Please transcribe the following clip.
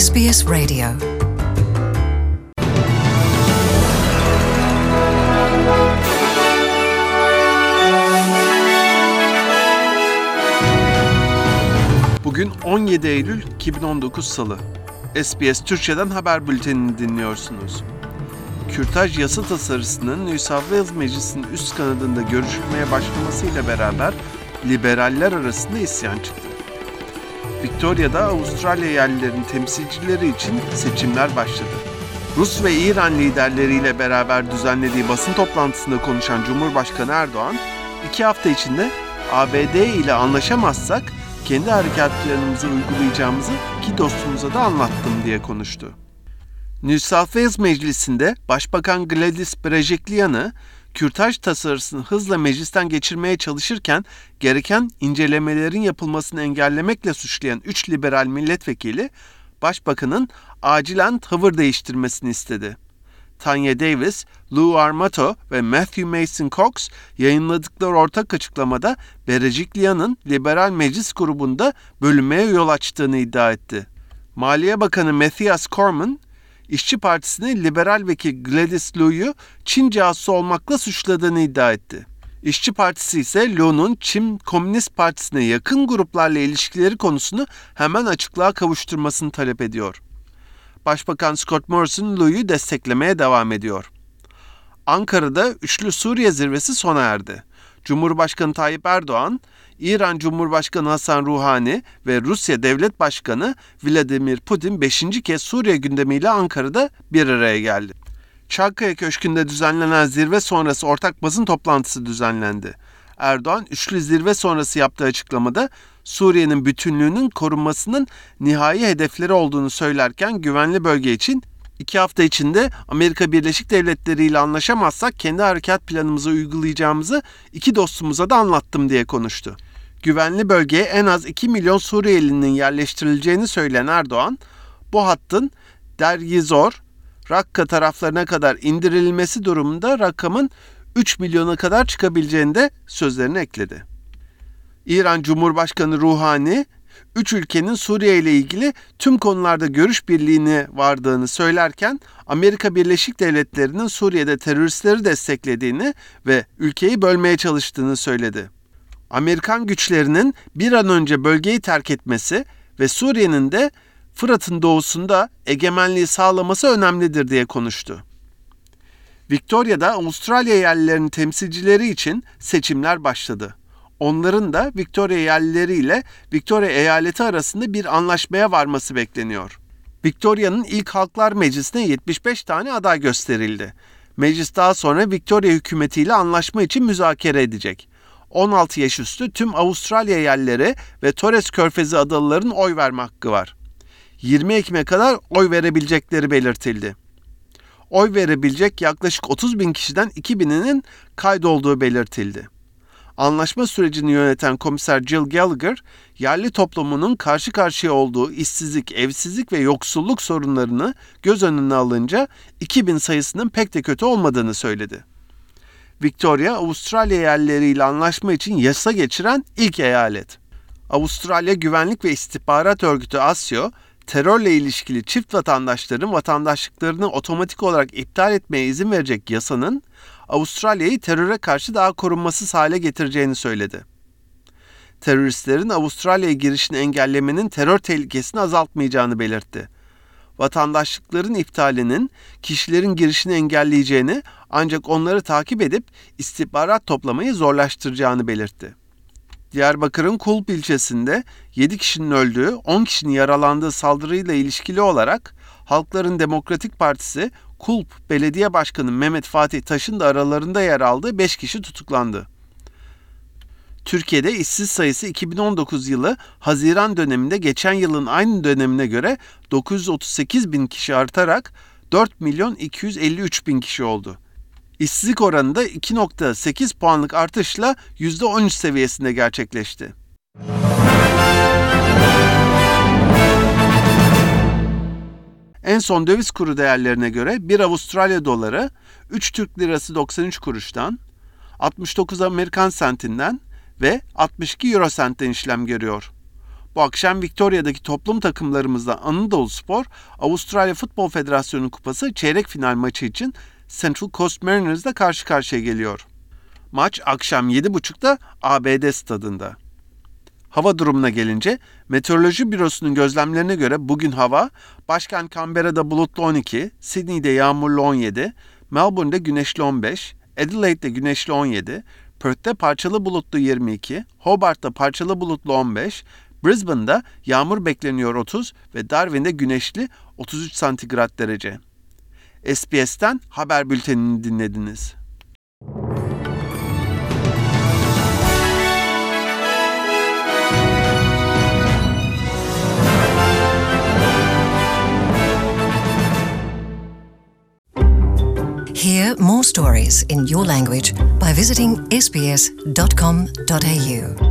SBS Radio. Bugün 17 Eylül 2019 Salı. SBS Türkçe'den haber bültenini dinliyorsunuz. Kürtaj yasa tasarısının New South Wales Meclisi'nin üst kanadında görüşülmeye başlamasıyla beraber liberaller arasında isyan çıktı. Victoria'da Avustralya yerlilerinin temsilcileri için seçimler başladı. Rus ve İran liderleriyle beraber düzenlediği basın toplantısında konuşan Cumhurbaşkanı Erdoğan, 2 hafta içinde ABD ile anlaşamazsak kendi harekat planımızı uygulayacağımızı iki dostumuza da anlattım diye konuştu. New South Wales Meclisi'nde Başbakan Gladys Berejiklian'ı kürtaj tasarısını hızla meclisten geçirmeye çalışırken gereken incelemelerin yapılmasını engellemekle suçlayan 3 liberal milletvekili, Başbakanın acilen tavır değiştirmesini istedi. Tanya Davis, Lou Armato ve Matthew Mason Cox yayınladıkları ortak açıklamada Berejiklian'ın liberal meclis grubunda bölünmeye yol açtığını iddia etti. Maliye Bakanı Matthias Cormann, İşçi Partisi'nin liberal vekil Gladys Liu'yu Çin casusu olmakla suçladığını iddia etti. İşçi Partisi ise Liu'nun Çin Komünist Partisi'ne yakın gruplarla ilişkileri konusunu hemen açıklığa kavuşturmasını talep ediyor. Başbakan Scott Morrison Liu'yu desteklemeye devam ediyor. Ankara'da Üçlü Suriye Zirvesi sona erdi. Cumhurbaşkanı Tayyip Erdoğan, İran Cumhurbaşkanı Hasan Ruhani ve Rusya Devlet Başkanı Vladimir Putin 5. kez Suriye gündemiyle Ankara'da bir araya geldi. Çankaya Köşkü'nde düzenlenen zirve sonrası ortak basın toplantısı düzenlendi. Erdoğan, üçlü zirve sonrası yaptığı açıklamada Suriye'nin bütünlüğünün korunmasının nihai hedefleri olduğunu söylerken güvenli bölge için 2 hafta içinde Amerika Birleşik Devletleri ile anlaşamazsak kendi harekat planımızı uygulayacağımızı iki dostumuza da anlattım diye konuştu. Güvenli bölgeye en az 2 milyon Suriyelinin yerleştirileceğini söyleyen Erdoğan, bu hattın Deir Zor, Rakka taraflarına kadar indirilmesi durumunda rakamın 3 milyona kadar çıkabileceğini de sözlerine ekledi. İran Cumhurbaşkanı Ruhani, 3 ülkenin Suriye ile ilgili tüm konularda görüş birliğine vardığını söylerken Amerika Birleşik Devletleri'nin Suriye'de teröristleri desteklediğini ve ülkeyi bölmeye çalıştığını söyledi. Amerikan güçlerinin bir an önce bölgeyi terk etmesi ve Suriye'nin de Fırat'ın doğusunda egemenliği sağlaması önemlidir diye konuştu. Victoria'da Avustralya yerlilerinin temsilcileri için seçimler başladı. Onların da Victoria yerlileri ile Victoria eyaleti arasında bir anlaşmaya varması bekleniyor. Victoria'nın ilk Halklar Meclisi'ne 75 tane aday gösterildi. Meclis daha sonra Victoria hükümetiyle anlaşma için müzakere edecek. 16 yaş üstü tüm Avustralya yerlileri ve Torres Körfezi adalıların oy verme hakkı var. 20 Ekim'e kadar oy verebilecekleri belirtildi. Oy verebilecek yaklaşık 30 bin kişiden 2 bininin kaydolduğu belirtildi. Anlaşma sürecini yöneten komiser Jill Gallagher, yerli toplumunun karşı karşıya olduğu işsizlik, evsizlik ve yoksulluk sorunlarını göz önüne alınca 2000 sayısının pek de kötü olmadığını söyledi. Victoria, Avustralya yerlileriyle anlaşma için yasa geçiren ilk eyalet. Avustralya Güvenlik ve İstihbarat Örgütü ASIO, terörle ilişkili çift vatandaşların vatandaşlıklarını otomatik olarak iptal etmeye izin verecek yasanın Avustralya'yı teröre karşı daha korunmasız hale getireceğini söyledi. Teröristlerin Avustralya'ya girişini engellemenin terör tehlikesini azaltmayacağını belirtti. Vatandaşlıkların iptalinin kişilerin girişini engelleyeceğini ancak onları takip edip istihbarat toplamayı zorlaştıracağını belirtti. Diyarbakır'ın Kulp ilçesinde 7 kişinin öldüğü, 10 kişinin yaralandığı saldırıyla ilişkili olarak Halkların Demokratik Partisi Kulp Belediye Başkanı Mehmet Fatih Taş'ın da aralarında yer aldığı 5 kişi tutuklandı. Türkiye'de işsiz sayısı 2019 yılı Haziran döneminde geçen yılın aynı dönemine göre 938 bin kişi artarak 4 milyon 253 bin kişi oldu. İşsizlik oranı da 2,8 puanlık artışla %13 seviyesinde gerçekleşti. En son döviz kuru değerlerine göre 1 Avustralya doları 3 Türk lirası 93 kuruştan, 69 Amerikan sentinden ve 62 Euro sentten işlem görüyor. Bu akşam Victoria'daki toplum takımlarımızda Anadoluspor, Avustralya Futbol Federasyonu Kupası çeyrek final maçı için Central Coast Mariners'la karşı karşıya geliyor. Maç akşam 7.30'da ABD stadında. Hava durumuna gelince, Meteoroloji Bürosu'nun gözlemlerine göre bugün hava, başkent Canberra'da bulutlu 12, Sydney'de yağmurlu 17, Melbourne'de güneşli 15, Adelaide'de güneşli 17, Perth'te parçalı bulutlu 22, Hobart'ta parçalı bulutlu 15, Brisbane'da yağmur bekleniyor 30 ve Darwin'de güneşli 33 santigrat derece. SBS'ten haber bültenini dinlediniz. Hear more stories in your language by visiting sbs.com.au.